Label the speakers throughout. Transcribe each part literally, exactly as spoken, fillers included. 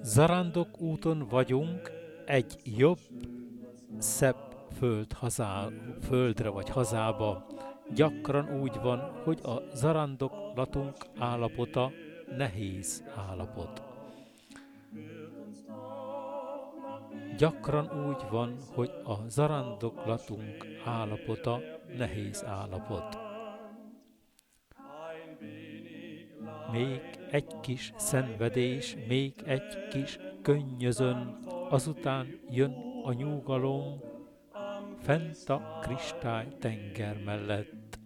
Speaker 1: Zarándok úton vagyunk egy jobb, szebb föld hazá, földre vagy hazába. Gyakran úgy van, hogy a zarándoklatunk állapota nehéz állapot. Gyakran úgy van, hogy a zarándoklatunk állapota nehéz állapot. Még egy kis szenvedés, még egy kis könnyözön, azután jön a nyugalom, fent a kristály tenger mellett.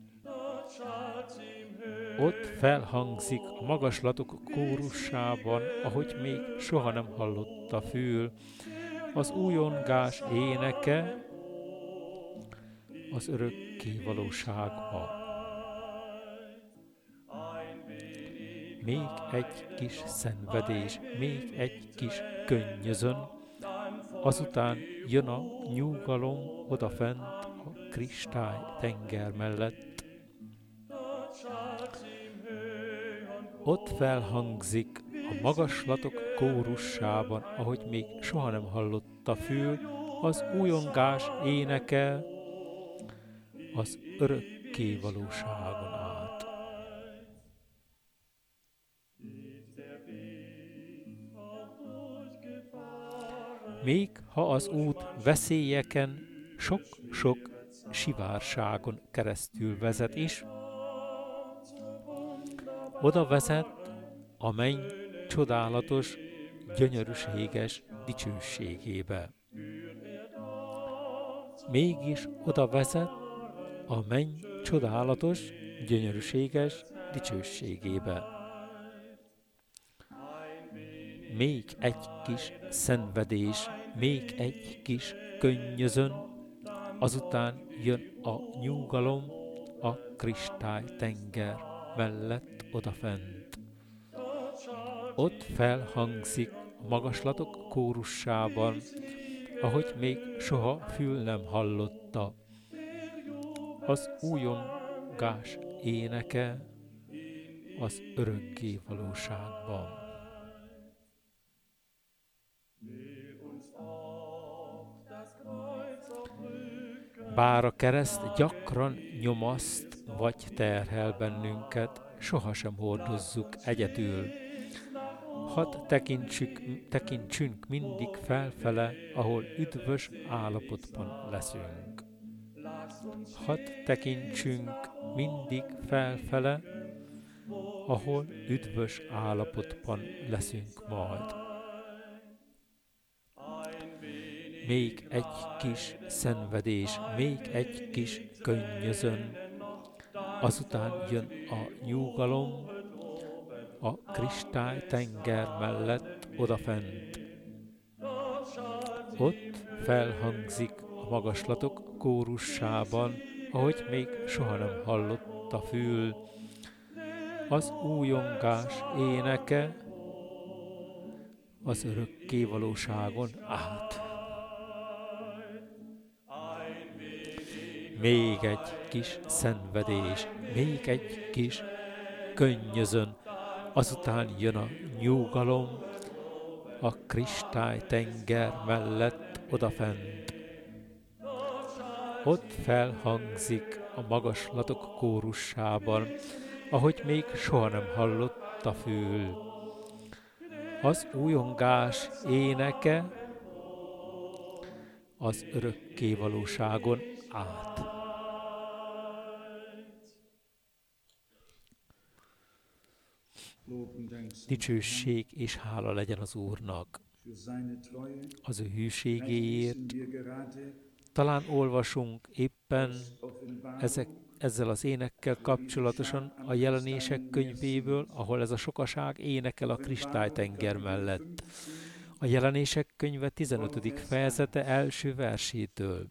Speaker 1: Ott felhangzik a magaslatok kórussában, ahogy még soha nem hallott a fül, az újongás éneke az örökké valóságba. Még egy kis szenvedés, még egy kis könnyözön, azután jön a nyugalom odafent a kristály tenger mellett. Ott felhangzik a magaslatok kórussában, ahogy még soha nem hallott a fül, az újongás éneke az örökké valóságon át. Még ha az út veszélyeken, sok-sok sivárságon keresztül vezet is, oda vezet a menny csodálatos, gyönyörűséges dicsőségébe. Mégis oda vezet a menny csodálatos, gyönyörűséges dicsőségébe. Még egy kis szenvedés, még egy kis könnyözön, azután jön a nyugalom a kristálytenger mellett odafent. Ott felhangzik a magaslatok kórussában, ahogy még soha fül nem hallotta, az újongás éneke az örökké valóságban. Bár a kereszt gyakran nyomaszt vagy terhel bennünket, sohasem hordozzuk egyedül. Hadd tekintsük, tekintsünk mindig felfele, ahol üdvös állapotban leszünk. Hadd tekintsünk mindig felfele, ahol üdvös állapotban leszünk majd. Még egy kis szenvedés, még egy kis könnyözön, azután jön a nyugalom a kristálytenger mellett odafent. Ott felhangzik a magaslatok kórussában, ahogy még soha nem hallott a fül, az újongás éneke az örökké valóságon át. Még egy kis szenvedés, még egy kis könnyözön, azután jön a nyugalom a kristálytenger mellett odafent. Ott felhangzik a magaslatok kórussában, ahogy még soha nem hallott a fül, az újongás éneke az örökké valóságon át. Dicsőség és hála legyen az Úrnak az ő hűségéért. Talán olvasunk éppen ezek, ezzel az énekkel kapcsolatosan a Jelenések könyvéből, ahol ez a sokaság énekel a kristálytenger mellett. A Jelenések könyve tizenötödik fejezete első versétől.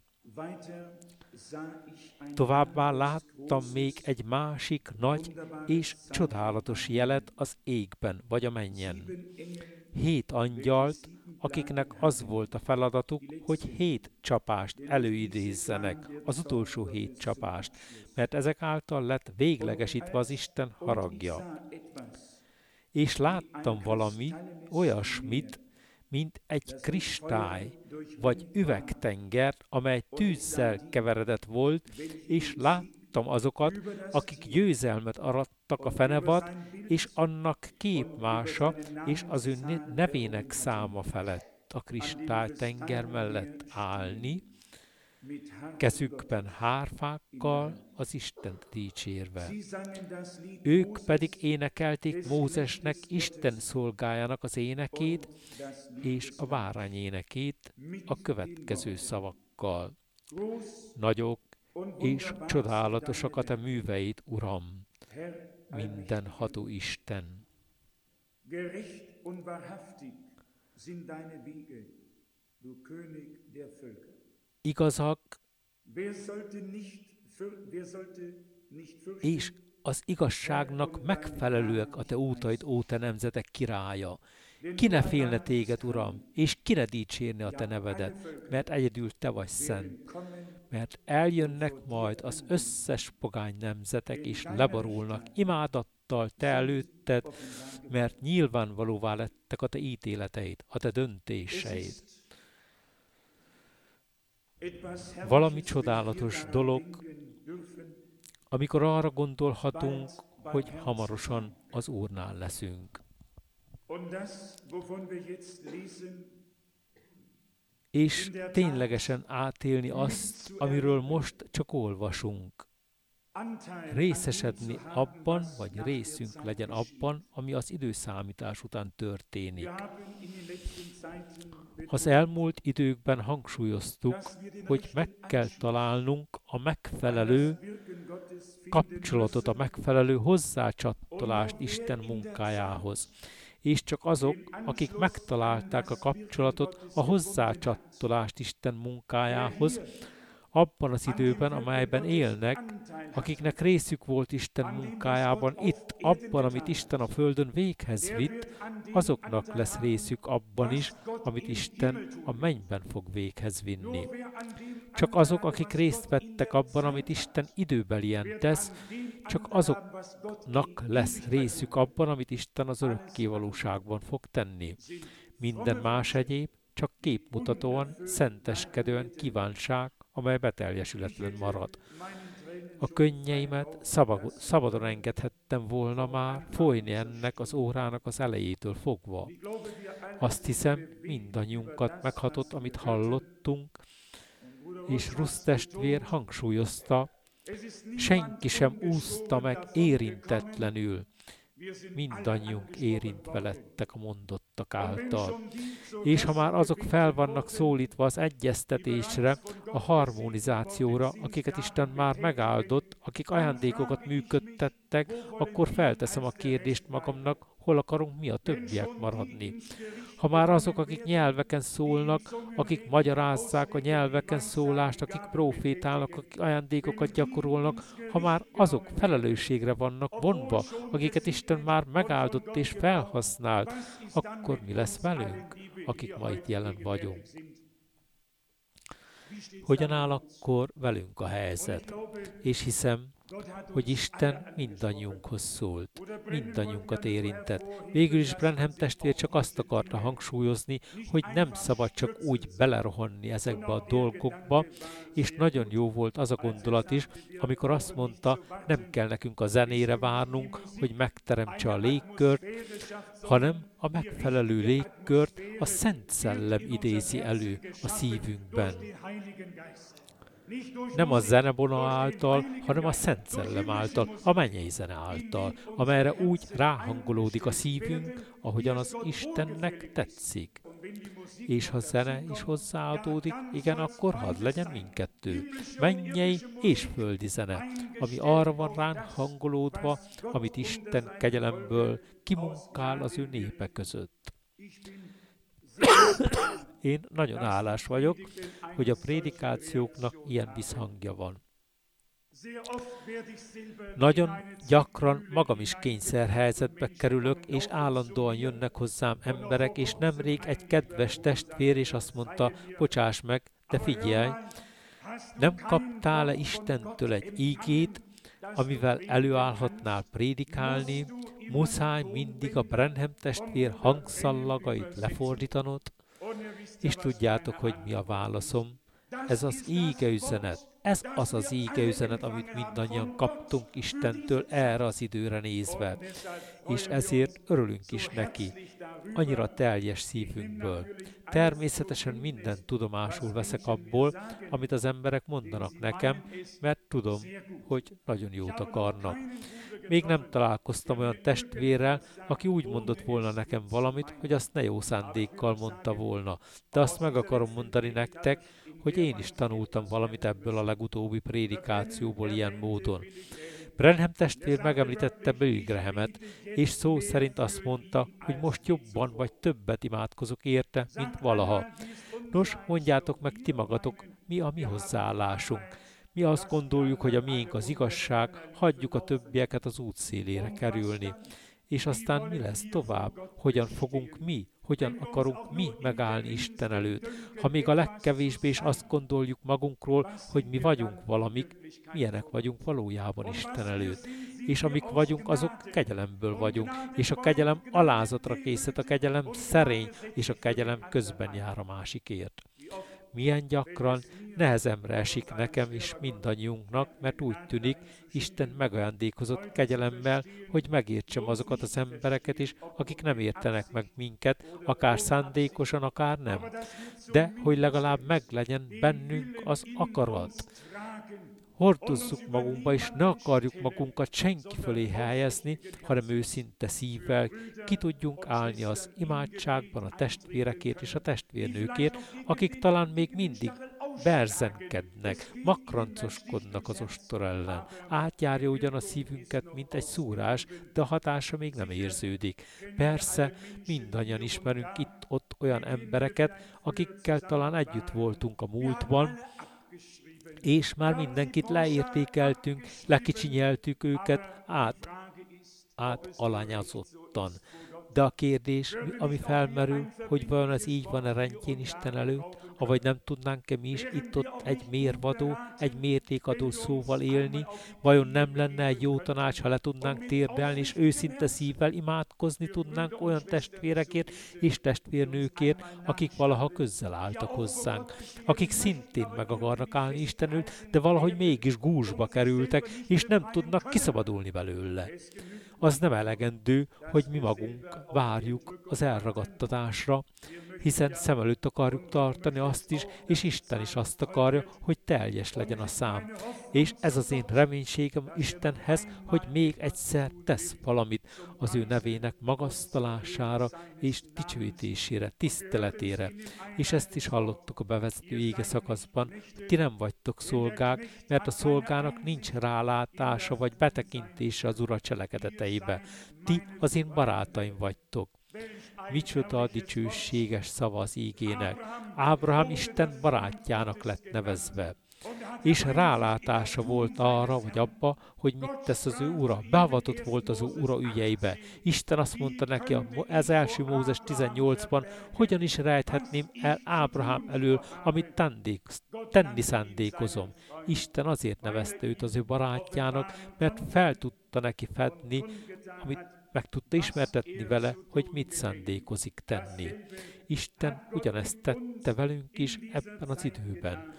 Speaker 1: Továbbá láttam még egy másik nagy és csodálatos jelet az égben vagy a mennyen. Hét angyalt, akiknek az volt a feladatuk, hogy hét csapást előidézzenek, az utolsó hét csapást, mert ezek által lett véglegesítve az Isten haragja. És láttam valami, olyasmit, mint egy kristály vagy üvegtenger, amely tűzzel keveredett volt, és láttam azokat, akik győzelmet arattak a fenevad, és annak képmása, és az ő nevének száma felett a kristálytenger mellett állni, kezükben hárfákkal az Istent dicsérve. Ők pedig énekelték Mózesnek, Isten szolgájának az énekét és a bárány énekét a következő szavakkal. Nagyok és csodálatosak a te műveid, Uram, mindenható Isten.
Speaker 2: Gerecht und wahrhaftig sind deine Wege, du König der Völker.
Speaker 1: Igazak
Speaker 2: Wer sollte nicht, wer sollte nicht fürchten,
Speaker 1: és az igazságnak megfelelőek a te útaid, ó te nemzetek királya. Ki ne félne téged, Uram, és ki ne dicsérne a te nevedet, mert egyedül te vagy szent. Mert eljönnek majd az összes pogány nemzetek, és leborulnak imádattal te előtted, mert nyilvánvalóvá lettek a te ítéleteid, a te döntéseid. Valami csodálatos dolog, amikor arra gondolhatunk, hogy hamarosan az Úrnál leszünk. És ténylegesen átélni azt, amiről most csak olvasunk. Részesedni abban, vagy részünk legyen abban, ami az időszámítás után történik. Az elmúlt időkben hangsúlyoztuk, hogy meg kell találnunk a megfelelő kapcsolatot, a megfelelő hozzácsatolást Isten munkájához. És csak azok, akik megtalálták a kapcsolatot, a hozzácsatolást Isten munkájához, abban az időben, amelyben élnek, akiknek részük volt Isten munkájában, itt, abban, amit Isten a földön véghez vitt, azoknak lesz részük abban is, amit Isten a mennyben fog véghez vinni. Csak azok, akik részt vettek abban, amit Isten időbelien tesz, csak azoknak lesz részük abban, amit Isten az örökkévalóságban fog tenni. Minden más egyéb csak képmutatóan, szenteskedően kívánság, amely beteljesületlen marad. A könnyeimet szabad, szabadon engedhettem volna már folyni ennek az órának az elejétől fogva. Azt hiszem, mindannyiunkat meghatott, amit hallottunk, és Rusz testvér hangsúlyozta, senki sem úszta meg érintetlenül. Mindannyiunk érintve lettek a mondottak által. És ha már azok fel vannak szólítva az egyeztetésre, a harmonizációra, akiket Isten már megáldott, akik ajándékokat működtettek, akkor felteszem a kérdést magamnak, hol akarunk mi a többiek maradni. Ha már azok, akik nyelveken szólnak, akik magyarázzák a nyelveken szólást, akik profétálnak, akik ajándékokat gyakorolnak, ha már azok felelősségre vannak vonva, akiket Isten már megáldott és felhasznált, akkor mi lesz velünk, akik ma itt jelen vagyunk? Hogyan áll akkor velünk a helyzet? És hiszem, hogy Isten mindannyiunkhoz szólt, mindannyiunkat érintett. Végül is Branham testvér csak azt akarta hangsúlyozni, hogy nem szabad csak úgy belerohanni ezekbe a dolgokba, és nagyon jó volt az a gondolat is, amikor azt mondta, nem kell nekünk a zenére várnunk, hogy megteremtse a légkört, hanem a megfelelő légkört a Szent Szellem idézi elő a szívünkben. Nem a zenebona által, hanem a Szent Szellem által, a mennyei zene által, amelyre úgy ráhangolódik a szívünk, ahogyan az Istennek tetszik. És ha zene is hozzáadódik, igen, akkor hadd legyen mindkettő. Mennyei és földi zene, ami arra van rán hangolódva, amit Isten kegyelemből kimunkál az ő népe között. Én nagyon hálás vagyok, hogy a prédikációknak ilyen visszhangja van. Nagyon gyakran magam is kényszerhelyzetbe kerülök, és állandóan jönnek hozzám emberek, és nemrég egy kedves testvér, és azt mondta, bocsáss meg, de figyelj, nem kaptál-e Istentől egy ígét, amivel előállhatnál prédikálni, muszáj mindig a Branham testvér hangszallagait lefordítanod? És tudjátok, hogy mi a válaszom? Ez az íge üzenet. Ez az az íge üzenet, amit mindannyian kaptunk Istentől erre az időre nézve. És ezért örülünk is neki. Annyira teljes szívünkből. Természetesen minden tudomásul veszek abból, amit az emberek mondanak nekem, mert tudom, hogy nagyon jót akarnak. Még nem találkoztam olyan testvérrel, aki úgy mondott volna nekem valamit, hogy azt ne jó szándékkal mondta volna. De azt meg akarom mondani nektek, hogy én is tanultam valamit ebből a legutóbbi prédikációból ilyen módon. Branham testvér megemlítette Billy Grahamet, és szó szerint azt mondta, hogy most jobban vagy többet imádkozok érte, mint valaha. Nos, mondjátok meg ti magatok, mi a mi hozzáállásunk. Mi azt gondoljuk, hogy a miénk az igazság, hagyjuk a többieket az útszélére kerülni. És aztán mi lesz tovább? Hogyan fogunk mi, hogyan akarunk mi megállni Isten előtt? Ha még a legkevésbé is azt gondoljuk magunkról, hogy mi vagyunk valamik, milyenek vagyunk valójában Isten előtt. És amik vagyunk, azok kegyelemből vagyunk, és a kegyelem alázatra készít, a kegyelem szerény, és a kegyelem közben jár a másikért. Milyen gyakran nehezemre esik nekem is mindannyiunknak, mert úgy tűnik, Isten megajándékozott kegyelemmel, hogy megértsem azokat az embereket is, akik nem értenek meg minket, akár szándékosan, akár nem. De hogy legalább meglegyen bennünk az akarat. Hordozzuk magunkba, és ne akarjuk magunkat senki fölé helyezni, hanem őszinte szívvel ki tudjunk állni az imádságban a testvérekért és a testvérnőkért, akik talán még mindig berzenkednek, makrancoskodnak az ostor ellen. Átjárja ugyan a szívünket, mint egy szúrás, de a hatása még nem érződik. Persze, mindannyian ismerünk itt-ott olyan embereket, akikkel talán együtt voltunk a múltban, és már mindenkit leértékeltünk, lekicsinyeltük őket át, át alányazottan. De a kérdés, ami felmerül, hogy vajon ez így van-e rendjén Isten előtt, avagy nem tudnánk-e mi is itt-ott egy mérvadó, egy mértékadó szóval élni, vajon nem lenne egy jó tanács, ha le tudnánk térdelni, és őszinte szívvel imádkozni tudnánk olyan testvérekért és testvérnőkért, akik valaha közel álltak hozzánk, akik szintén meg akarnak állni Isten előtt, de valahogy mégis gúzsba kerültek, és nem tudnak kiszabadulni belőle. Az nem elegendő, hogy mi magunk várjuk az elragadtatásra, hiszen szem előtt akarjuk tartani azt is, és Isten is azt akarja, hogy teljes legyen a szám. És ez az én reménységem Istenhez, hogy még egyszer tesz valamit az ő nevének magasztalására és dicsőítésére, tiszteletére. És ezt is hallottuk a bevezető ége szakaszban, hogy ti nem vagytok szolgák, mert a szolgának nincs rálátása vagy betekintése az Ura cselekedeteibe. Ti az én barátaim vagytok. Micsoda a dicsőséges szava az ígének. Ábrahám Isten barátjának lett nevezve. És rálátása volt arra, vagy abba, hogy mit tesz az ő ura. Beavatott volt az ő ura ügyeibe. Isten azt mondta neki az első Mózes tizennyolcban, hogyan is rejthetném el Ábrahám elől, amit tenni szándékozom. Isten azért nevezte őt az ő barátjának, mert fel tudta neki fedni, amit meg tudta ismertetni vele, hogy mit szándékozik tenni. Isten ugyanezt tette velünk is ebben az időben.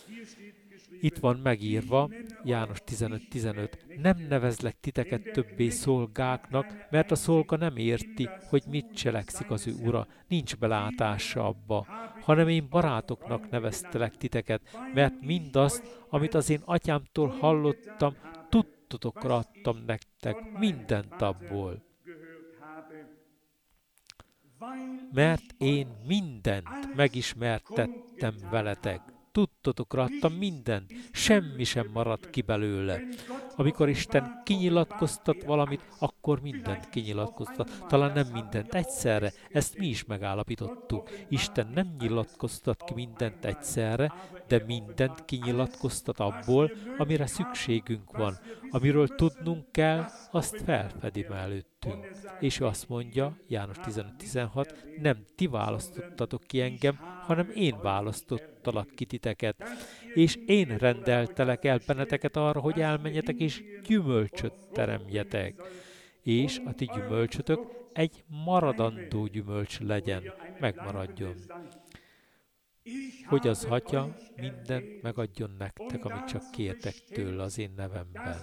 Speaker 1: Itt van megírva, János tizenöt tizenöt, nem nevezlek titeket többé szolgáknak, mert a szolga nem érti, hogy mit cselekszik az ő ura, nincs belátása abba, hanem én barátoknak neveztelek titeket, mert mindazt, amit az én atyámtól hallottam, tudtotokra adtam nektek, mindent abból. Mert én mindent megismertettem veletek. Tudtotokra adtam mindent, semmi sem maradt ki belőle. Amikor Isten kinyilatkoztat valamit, akkor mindent kinyilatkoztat. Talán nem mindent egyszerre, ezt mi is megállapítottuk. Isten nem nyilatkoztat ki mindent egyszerre, de mindent kinyilatkoztat abból, amire szükségünk van. Amiről tudnunk kell, azt felfedi előttünk. És ő azt mondja, János tizenöt tizenhat, nem ti választottatok ki engem, hanem én választottalak ki titeket. És én rendeltelek el benneteket arra, hogy elmenjetek és gyümölcsöt teremjetek. És a ti gyümölcsötök egy maradandó gyümölcs legyen, megmaradjon. Hogy az Atya mindent megadjon nektek, amit csak kértek tőle az én nevemben.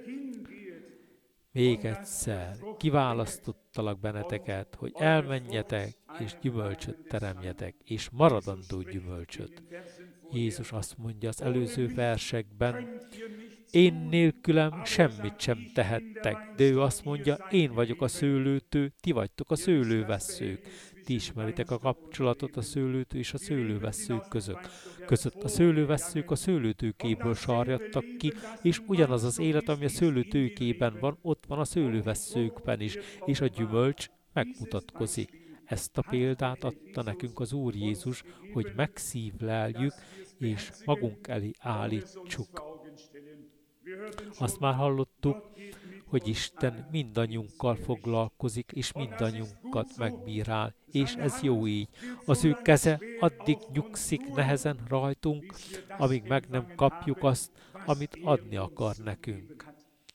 Speaker 1: Még egyszer, kiválasztottalak benneteket, hogy elmenjetek, és gyümölcsöt teremjetek, és maradandó gyümölcsöt. Jézus azt mondja az előző versekben, én nélkülem semmit sem tehettek, de ő azt mondja, én vagyok a szőlőtő, ti vagytok a szőlővesszők. Ti ismeritek a kapcsolatot a szőlőtő és a szőlővesszők között. Között a szőlővesszők a szőlőtőkéből sarjadtak ki, és ugyanaz az élet, ami a szőlőtőkében van, ott van a szőlővesszőkben is, és a gyümölcs megmutatkozik. Ezt a példát adta nekünk az Úr Jézus, hogy megszívleljük, és magunk elé állítsuk. Azt már hallottuk, hogy Isten mindannyiunkkal foglalkozik, és mindannyiunkat megbírál, és ez jó így. Az ő keze addig nyugszik nehezen rajtunk, amíg meg nem kapjuk azt, amit adni akar nekünk.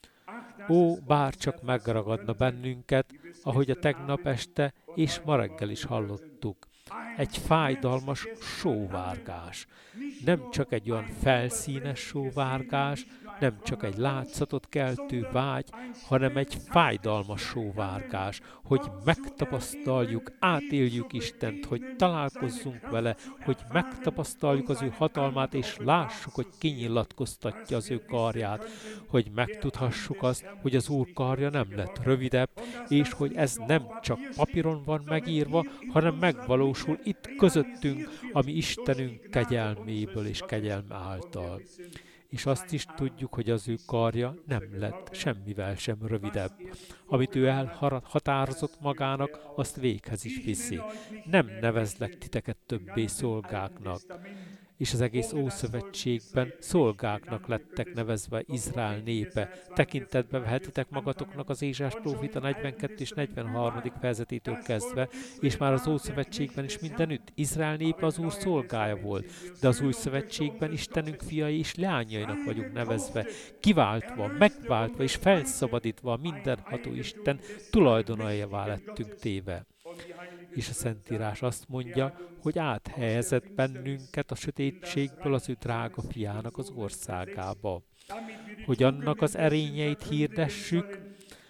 Speaker 1: Ó, bárcsak megragadna bennünket, ahogy a tegnap este és ma reggel is hallottuk. Egy fájdalmas sóvárgás. Nem csak egy olyan felszínes sóvárgás, nem csak egy látszatot keltő vágy, hanem egy fájdalmas sóvárgás, hogy megtapasztaljuk, átéljük Istent, hogy találkozzunk vele, hogy megtapasztaljuk az ő hatalmát, és lássuk, hogy kinyilatkoztatja az ő karját, hogy megtudhassuk azt, hogy az Úr karja nem lett rövidebb, és hogy ez nem csak papíron van megírva, hanem megvalósul itt közöttünk, ami Istenünk kegyelméből és kegyelme által. És azt is tudjuk, hogy az ő karja nem lett semmivel sem rövidebb. Amit ő elhatározott magának, azt véghez is viszi. Nem nevezlek titeket többé szolgáknak. És az egész Ószövetségben szolgáknak lettek nevezve Izrael népe. Tekintetbe vehetitek magatoknak az Ézsás próféta negyvenkettő és negyvenhárom. fejezetétől kezdve, és már az Ószövetségben is mindenütt Izrael népe az Úr szolgája volt. De az Új Szövetségben Istenünk fiai és leányainak vagyunk nevezve, kiváltva, megváltva és felszabadítva a mindenható Isten tulajdonaivá lettünk téve. És a Szentírás azt mondja, hogy áthelyezett bennünket a sötétségből az ő drága fiának az országába. Hogy annak az erényeit hirdessük,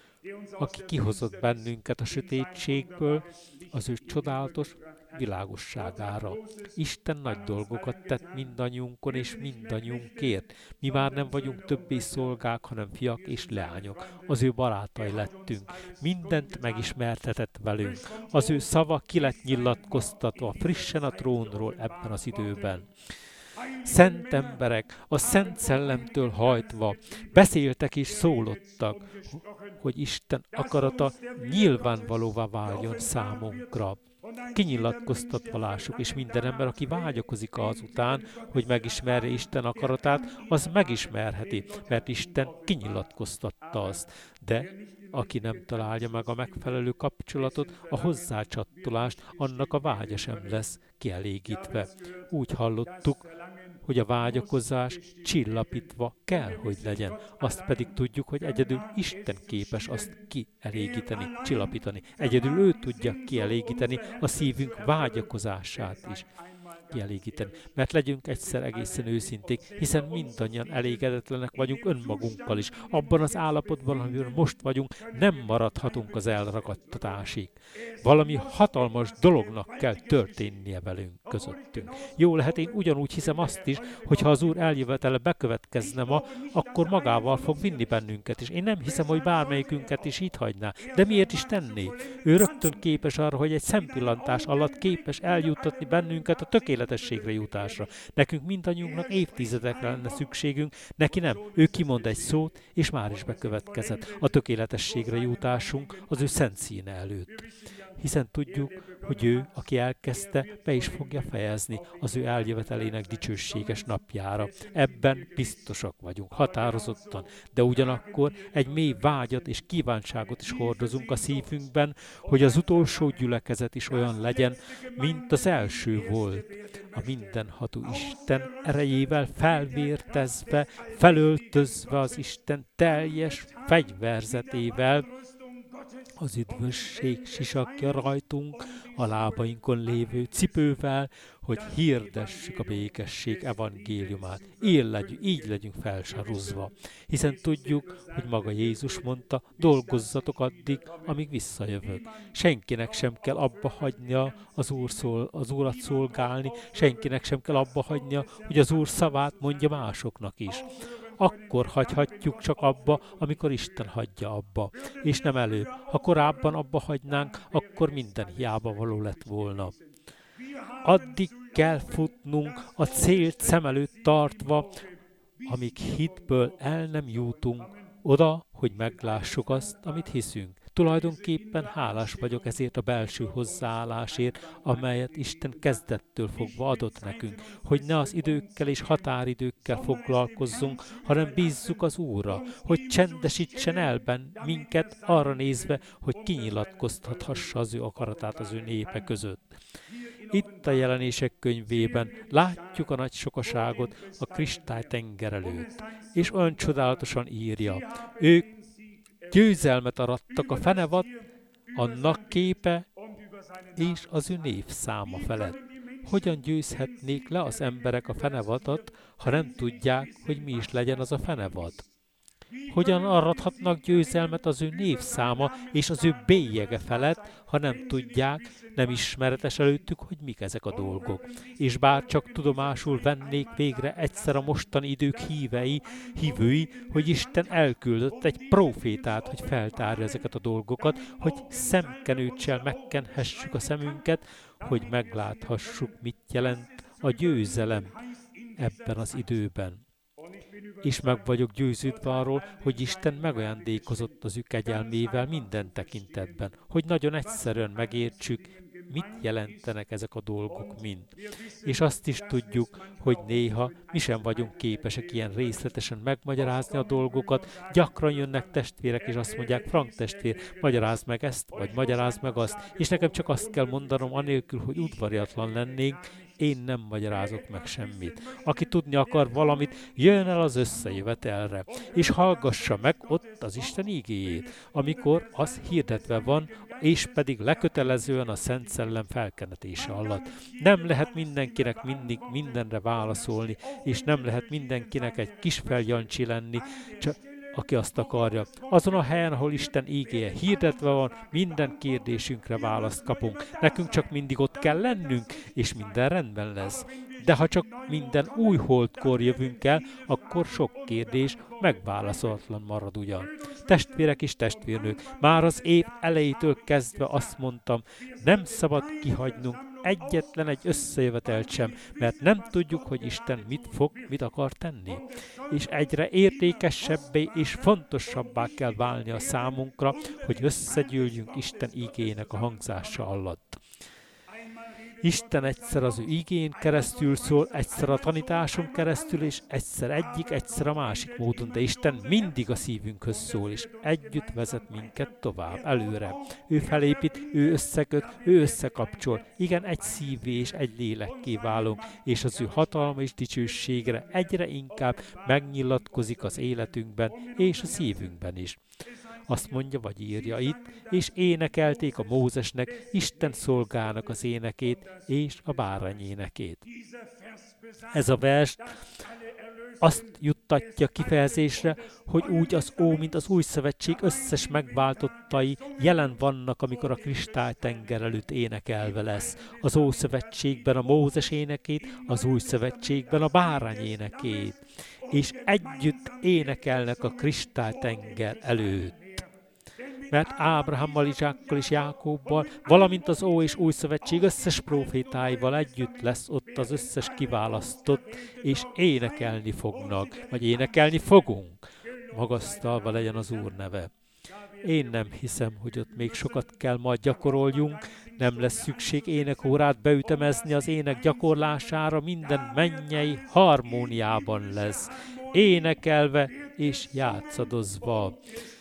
Speaker 1: aki kihozott bennünket a sötétségből, az ő csodálatos világosságára. Isten nagy dolgokat tett mindannyiunkon és mindannyiunkért. Mi már nem vagyunk többé szolgák, hanem fiak és leányok. Az ő barátai lettünk. Mindent megismertetett velünk. Az ő szava ki lett nyilatkoztatva frissen a trónról ebben az időben. Szent emberek, a Szent Szellemtől hajtva beszéltek és szólottak, hogy Isten akarata nyilvánvalóvá váljon számunkra. Kinyilatkoztatva lássuk, és minden ember, aki vágyakozik azután, hogy megismerje Isten akaratát, az megismerheti, mert Isten kinyilatkoztatta azt. De aki nem találja meg a megfelelő kapcsolatot, a hozzácsattolást, annak a vágya sem lesz kielégítve. Úgy hallottuk, hogy a vágyakozás csillapítva kell, hogy legyen. Azt pedig tudjuk, hogy egyedül Isten képes azt kielégíteni, csillapítani. Egyedül ő tudja kielégíteni a szívünk vágyakozását is. Kielégíteni. Mert legyünk egyszer egészen őszinték, hiszen mindannyian elégedetlenek vagyunk önmagunkkal is. Abban az állapotban, amiben most vagyunk, nem maradhatunk az elragadtatásig. Valami hatalmas dolognak kell történnie velünk közöttünk. Jó lehet, én ugyanúgy hiszem azt is, hogy ha az Úr eljövetele bekövetkezne ma, akkor magával fog vinni bennünket is. Én nem hiszem, hogy bármelyikünket is itt hagyná. De miért is tenné? Ő rögtön képes arra, hogy egy szempillantás alatt képes eljuttatni bennünket a tökéletességre jutásra. Nekünk mindannyiunknak évtizedekre lenne szükségünk, neki nem. Ő kimond egy szót, és már is bekövetkezett a tökéletességre jutásunk az ő szent színe előtt. Hiszen tudjuk, hogy ő, aki elkezdte, be is fogja fejezni az ő eljövetelének dicsőséges napjára. Ebben biztosak vagyunk, határozottan, de ugyanakkor egy mély vágyat és kívánságot is hordozunk a szívünkben, hogy az utolsó gyülekezet is olyan legyen, mint az első volt. A mindenható Isten erejével felvértezve, felöltözve az Isten teljes fegyverzetével, az üdvösség sisakja rajtunk, a lábainkon lévő cipővel, hogy hirdessük a békesség evangéliumát. Így legyünk, így legyünk felsaruzva. Hiszen tudjuk, hogy maga Jézus mondta, dolgozzatok addig, amíg visszajövök. Senkinek sem kell abba hagynia az, úr szól, az Úrat szolgálni, senkinek sem kell abba hagynia, hogy az Úr szavát mondja másoknak is. Akkor hagyhatjuk csak abba, amikor Isten hagyja abba, és nem előbb. Ha korábban abba hagynánk, akkor minden hiába való lett volna. Addig kell futnunk a célt szem előtt tartva, amíg hitből el nem jutunk oda, hogy meglássuk azt, amit hiszünk. Tulajdonképpen hálás vagyok ezért a belső hozzáállásért, amelyet Isten kezdettől fogva adott nekünk, hogy ne az időkkel és határidőkkel foglalkozzunk, hanem bízzuk az Úrra, hogy csendesítsen el ben minket arra nézve, hogy kinyilatkoztathassa az ő akaratát az ő népe között. Itt a Jelenések könyvében látjuk a nagy sokaságot a kristálytenger előtt, és olyan csodálatosan írja. Ők győzelmet arattak a fenevad, annak képe és az ő névszáma felett. Hogyan győzhetnék le az emberek a fenevadat, ha nem tudják, hogy mi is legyen az a fenevad? Hogyan arathatnak győzelmet az ő névszáma és az ő bélyege felett, ha nem tudják, nem ismeretes előttük, hogy mik ezek a dolgok. És bár csak tudomásul vennék végre egyszer a mostani idők hívei, hívői, hogy Isten elküldött egy prófétát, hogy feltárja ezeket a dolgokat, hogy szemkenőccsel megkenhessük a szemünket, hogy megláthassuk, mit jelent a győzelem ebben az időben. És meg vagyok győződve arról, hogy Isten megajándékozott az ő kegyelmével minden tekintetben, hogy nagyon egyszerűen megértsük, mit jelentenek ezek a dolgok mind. És azt is tudjuk, hogy néha mi sem vagyunk képesek ilyen részletesen megmagyarázni a dolgokat. Gyakran jönnek testvérek, és azt mondják, Frank testvér, magyarázd meg ezt, vagy magyarázd meg azt, és nekem csak azt kell mondanom, anélkül, hogy udvariatlan lennénk, én nem magyarázok meg semmit. Aki tudni akar valamit, jöjjön el az összejövetelre, és hallgassa meg ott az Isten igéjét, amikor az hirdetve van, és pedig lekötelezően a Szent Szellem felkenetése alatt. Nem lehet mindenkinek mindig mindenre válaszolni, és nem lehet mindenkinek egy kis feljancsi lenni, csak aki azt akarja. Azon a helyen, ahol Isten ígéje hirdetve van, minden kérdésünkre választ kapunk. Nekünk csak mindig ott kell lennünk, és minden rendben lesz. De ha csak minden új holdkor jövünk el, akkor sok kérdés megválaszolatlan marad ugyan. Testvérek és testvérnők, már az év elejétől kezdve azt mondtam, nem szabad kihagynunk egyetlen egy összejövetelt sem, mert nem tudjuk, hogy Isten mit fog, mit akar tenni. És egyre értékesebbé és fontosabbá kell válni a számunkra, hogy összegyűljünk Isten igének a hangzása alatt. Isten egyszer az ő igén keresztül szól, egyszer a tanításon keresztül, és egyszer egyik, egyszer a másik módon, de Isten mindig a szívünkhöz szól, és együtt vezet minket tovább, előre. Ő felépít, ő összeköt, ő összekapcsol. Igen, egy szívvé és egy lélekké válunk, és az ő hatalma és dicsőségre egyre inkább megnyilatkozik az életünkben és a szívünkben is. Azt mondja, vagy írja itt, és énekelték a Mózesnek, Isten szolgának az énekét és a bárány énekét. Ez a vers azt juttatja kifejezésre, hogy úgy az Ó, mint az új szövetség összes megváltottai jelen vannak, amikor a kristálytenger előtt énekelve lesz. Az Ószövetségben a Mózes énekét, az új szövetségben a bárány énekét. És együtt énekelnek a kristálytenger előtt. Mert Ábrahámmal, Izsákkal és Jákobbal, valamint az Ó és Új Szövetség összes prófétáival együtt lesz ott az összes kiválasztott, és énekelni fognak, vagy énekelni fogunk. Magasztalva legyen az Úr neve. Én nem hiszem, hogy ott még sokat kell majd gyakoroljunk, nem lesz szükség énekórát beütemezni az ének gyakorlására, minden mennyei harmóniában lesz, énekelve és játszadozva.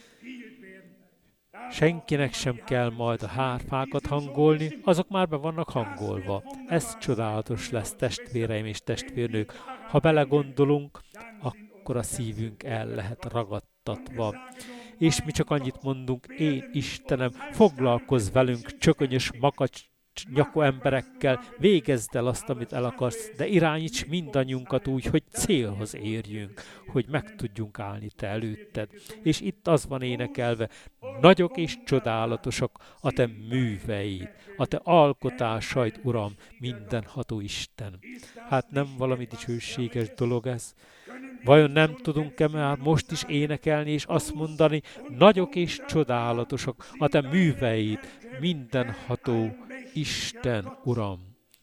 Speaker 1: Senkinek sem kell majd a hárfákat hangolni, azok már be vannak hangolva. Ez csodálatos lesz, testvéreim és testvérnők. Ha belegondolunk, akkor a szívünk el lehet ragadtatva. és mi csak annyit mondunk, én Istenem, foglalkozz velünk, csökönyös makacs nyakó emberekkel, végezd el azt, amit el akarsz, de irányíts mindannyiunkat úgy, hogy célhoz érjünk, hogy meg tudjunk állni te előtted. És itt az van énekelve, nagyok és csodálatosak a te műveid, a te alkotásaid, Uram, mindenható Isten. Hát nem valami dicsőséges dolog ez? Vajon nem tudunk-e már most is énekelni és azt mondani, nagyok és csodálatosak a te műveid, mindenható Isten, Uram.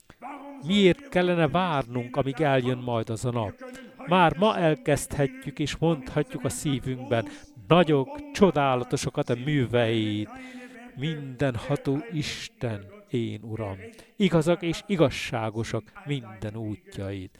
Speaker 1: Miért kellene várnunk, amíg eljön majd az a nap? Már ma elkezdhetjük és mondhatjuk a szívünkben, nagyok, csodálatosak a te műveid, mindenható Isten, én Uram. Igazak és igazságosak minden útjaid.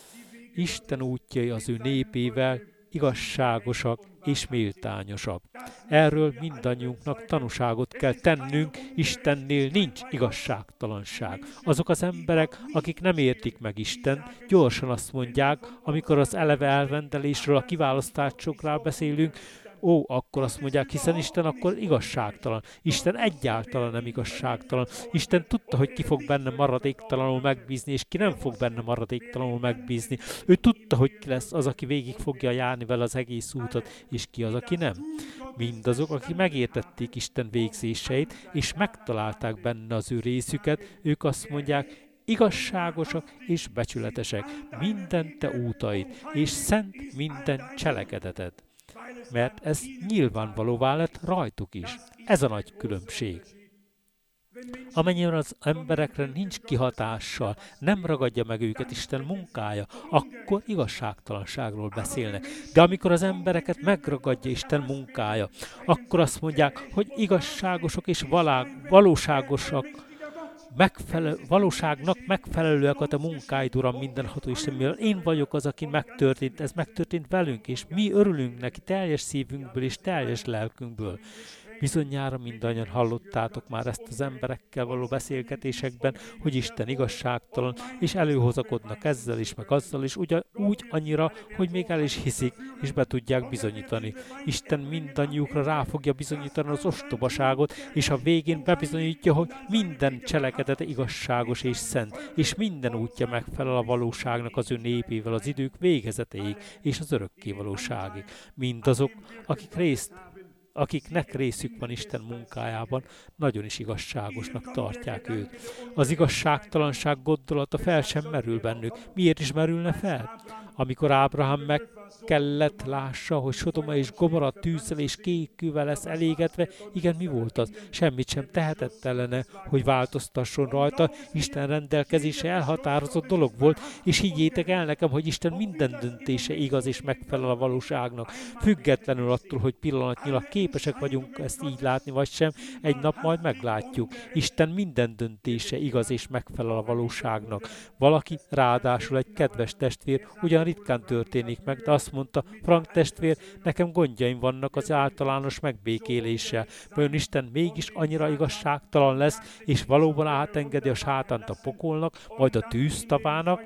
Speaker 1: Isten útjai az ő népével igazságosak és méltányosak. Erről mindannyiunknak tanúságot kell tennünk, Istennél nincs igazságtalanság. Azok az emberek, akik nem értik meg Isten, gyorsan azt mondják, amikor az eleve elrendelésről, a kiválasztásokról beszélünk, ó, akkor azt mondják, hiszen Isten akkor igazságtalan. Isten egyáltalán nem igazságtalan. Isten tudta, hogy ki fog benne maradéktalanul megbízni, és ki nem fog benne maradéktalanul megbízni. Ő tudta, hogy ki lesz az, aki végig fogja járni vele az egész útot, és ki az, aki nem. Mindazok, akik megértették Isten végzéseit, és megtalálták benne az ő részüket, ők azt mondják, igazságosak és becsületesek minden te útaid, és szent minden cselekedeted. Mert ez nyilvánvalóvá lett rajtuk is. Ez a nagy különbség. Amennyiben az emberekre nincs kihatással, nem ragadja meg őket Isten munkája, akkor igazságtalanságról beszélnek. De amikor az embereket megragadja Isten munkája, akkor azt mondják, hogy igazságosok és valá, valóságosak, Megfelel, valóságnak megfelelőek a te munkáid, Uram, mindenható Isten, mivel én vagyok az, aki megtörtént, ez megtörtént velünk, és mi örülünk neki teljes szívünkből és teljes lelkünkből. Bizonyára mindannyian hallottátok már ezt az emberekkel való beszélgetésekben, hogy Isten igazságtalan, és előhozakodnak ezzel is, meg azzal is, ugyan, úgy annyira, hogy még el is hiszik, és be tudják bizonyítani. Isten mindannyiukra rá fogja bizonyítani az ostobaságot, és a végén bebizonyítja, hogy minden cselekedete igazságos és szent, és minden útja megfelel a valóságnak az ő népével az idők végezetéig, és az örökké valóságig. Mindazok, akik részt akiknek részük van Isten munkájában, nagyon is igazságosnak tartják őt. Az igazságtalanság gondolata fel sem merül bennük. Miért is merülne fel? Amikor Ábrahám meg kellett lássa, hogy Sodoma és Gomorra tűzzel és kékkővel lesz elégetve, igen, mi volt az? Semmit sem tehetett ellene, hogy változtasson rajta. Isten rendelkezése elhatározott dolog volt, és higgyétek el nekem, hogy Isten minden döntése igaz és megfelel a valóságnak. Függetlenül attól, hogy pillanatnyilag képesek vagyunk ezt így látni, vagy sem, egy nap majd meglátjuk. Isten minden döntése igaz és megfelel a valóságnak. Valaki, ráadásul egy kedves testvér, ugyan ritkán történik meg, de azt mondta, Frank testvér, nekem gondjaim vannak az általános megbékéléssel. Vajon Isten mégis annyira igazságtalan lesz, és valóban átengedi a sátánt a pokolnak, majd a tűztavának?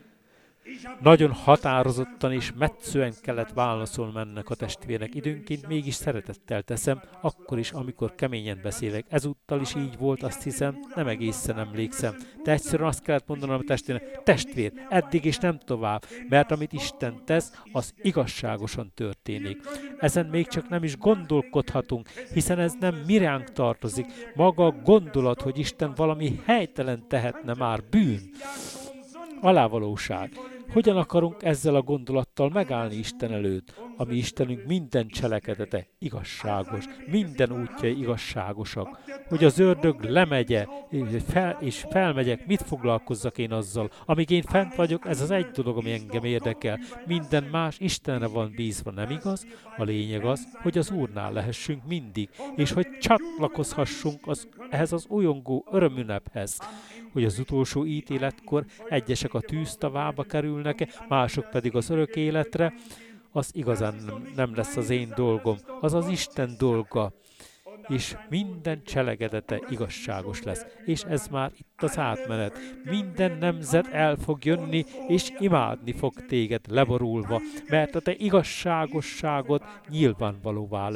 Speaker 1: Nagyon határozottan és metszően kellett válaszolnom ennek a testvérnek. Időnként mégis szeretettel teszem, akkor is, amikor keményen beszélek. Ezúttal is így volt, azt hiszem, nem egészen emlékszem. De egyszerűen azt kellett mondanom a testvérnek, testvér, eddig és nem tovább, mert amit Isten tesz, az igazságosan történik. Ezen még csak nem is gondolkodhatunk, hiszen ez nem mi ránk tartozik. Maga a gondolat, hogy Isten valami helytelen tehetne, már bűn. Alávalóság. Hogyan akarunk ezzel a gondolattal megállni Isten előtt, ami Istenünk minden cselekedete igazságos, minden útjai igazságosak, hogy az ördög lemegye, fel, és felmegyek, mit foglalkozzak én azzal? Amíg én fent vagyok, ez az egy dolog, ami engem érdekel. Minden más Istenre van bízva, nem igaz? A lényeg az, hogy az Úrnál lehessünk mindig, és hogy csatlakozhassunk az, ehhez az újongó örömünnephez, hogy az utolsó ítéletkor egyesek a tűztavába kerülnek, mások pedig az örök életre, az igazán nem lesz az én dolgom, az az Isten dolga, és minden cselekedete igazságos lesz. És ez már itt az átmenet. Minden nemzet el fog jönni, és imádni fog téged leborulva, mert a te igazságosságod nyilvánvalóvá lett.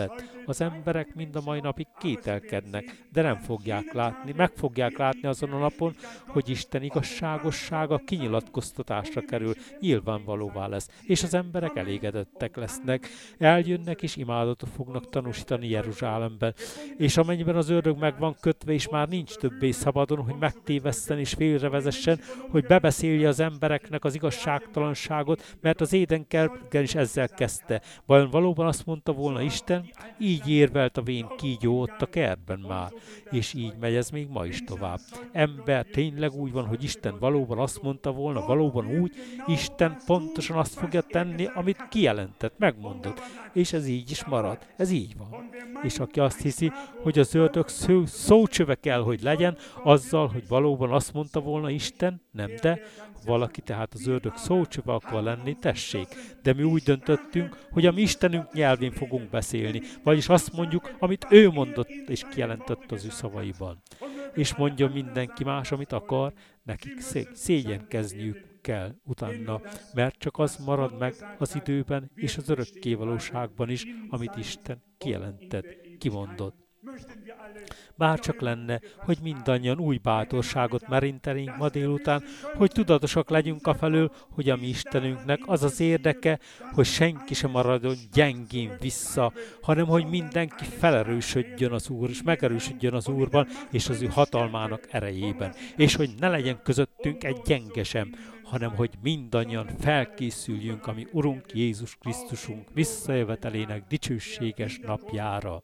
Speaker 1: Az emberek mind a mai napig kételkednek, de nem fogják látni, meg fogják látni azon a napon, hogy Isten igazságossága kinyilatkoztatásra kerül, nyilvánvalóvá lesz, és az emberek elégedettek lesznek, eljönnek és imádatot fognak tanúsítani Jeruzsálemben, és amennyiben az ördög meg van kötve, és már nincs többé szabadon, hogy megtévesszen és félrevezessen, hogy bebeszélje az embereknek az igazságtalanságot, mert az Édenkertben is ezzel kezdte. Vajon valóban azt mondta volna Isten? Így érvelt a vén kígyó ott a kertben már, és így megy ez még ma is tovább. Ember, tényleg úgy van, hogy Isten valóban azt mondta volna, valóban úgy, Isten pontosan azt fogja tenni, amit kijelentett, megmondott. És ez így is marad, ez így van. És aki azt hiszi, hogy az ördög szó, szócsöve kell, hogy legyen, azzal, hogy valóban azt mondta volna Isten, nem de, valaki tehát az ördög szócsöve akar lenni, tessék. De mi úgy döntöttünk, hogy a mi Istenünk nyelvén fogunk beszélni, vagyis azt mondjuk, amit ő mondott és kijelentett az ő szavaiban. És mondja mindenki más, amit akar, nekik szé- szégyenkezniük kell utána, mert csak az marad meg az időben és az örökkévalóságban is, amit Isten kijelentett, kimondott. Bárcsak lenne, hogy mindannyian új bátorságot merintenénk ma délután, hogy tudatosak legyünk afelől, hogy a mi Istenünknek az az érdeke, hogy senki sem maradjon gyengén vissza, hanem hogy mindenki felerősödjön az Úr, és megerősödjön az Úrban, és az ő hatalmának erejében. És hogy ne legyen közöttünk egy gyenge sem, hanem hogy mindannyian felkészüljünk a mi Urunk Jézus Krisztusunk visszajövetelének dicsőséges napjára.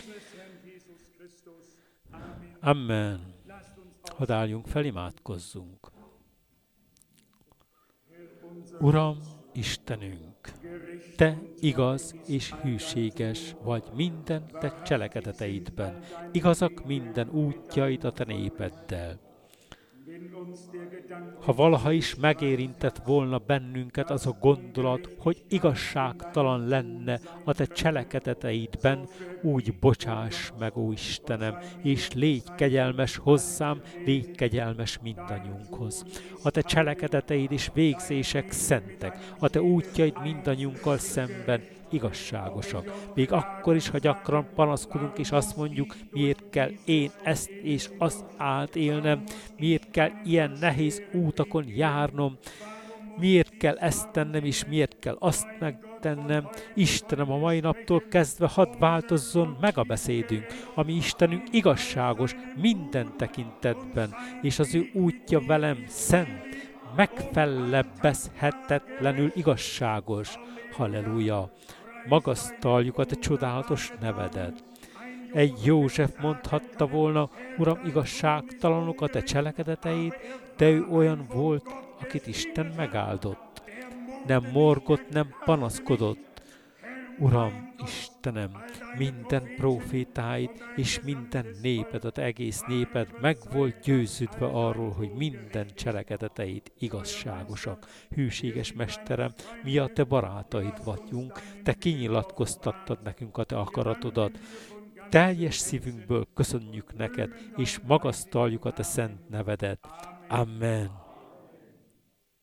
Speaker 1: Amen. Hadd álljunk fel, imádkozzunk. Uram, Istenünk, Te igaz és hűséges vagy minden Te cselekedeteidben, igazak minden útjaid a Te népeddel. Ha valaha is megérintett volna bennünket az a gondolat, hogy igazságtalan lenne a Te cselekedeteidben, úgy bocsáss meg, ó Istenem, és légy kegyelmes hozzám, légy kegyelmes mindannyiunkhoz. A Te cselekedeteid és végzések szentek, a Te útjaid mindannyiunkkal szemben igazságosak. Még akkor is, ha gyakran panaszkodunk, és azt mondjuk, miért kell én ezt és azt átélnem, miért kell ilyen nehéz útakon járnom, miért kell ezt tennem, és miért kell azt megtennem. Istenem, a mai naptól kezdve hadd változzon meg a beszédünk, ami Istenünk igazságos minden tekintetben, és az ő útja velem szent, megfellebbezhetetlenül igazságos. Halleluja! Magasztaljuk a Te csodálatos nevedet. Egy József mondhatta volna, Uram, igazságtalanok a Te cselekedeteid, de ő olyan volt, akit Isten megáldott. Nem morgott, nem panaszkodott. Uram, Istenem, minden profétáid és minden néped, az egész néped meg volt győződve arról, hogy minden cselekedeteid igazságosak. Hűséges Mesterem, mi a Te barátaid vagyunk, Te kinyilatkoztattad nekünk a Te akaratodat. Teljes szívünkből köszönjük neked, és magasztaljuk a Te szent nevedet. Amen.